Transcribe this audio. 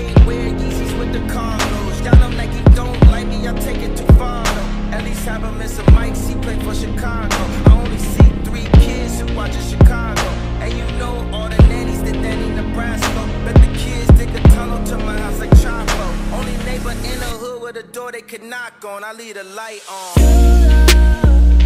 hate, wear Yeezys with the cargos. Y'all know Nike don't like me, I take it too far though. At least have him in some mics, he play for Chicago. I only see 3 kids who watch in Chicago. And you know all the nannies that nanny Nebraska. Bet the kids dig a tunnel to my house like Chapo. Only neighbor in the hood with a door they could knock on, I leave the light on.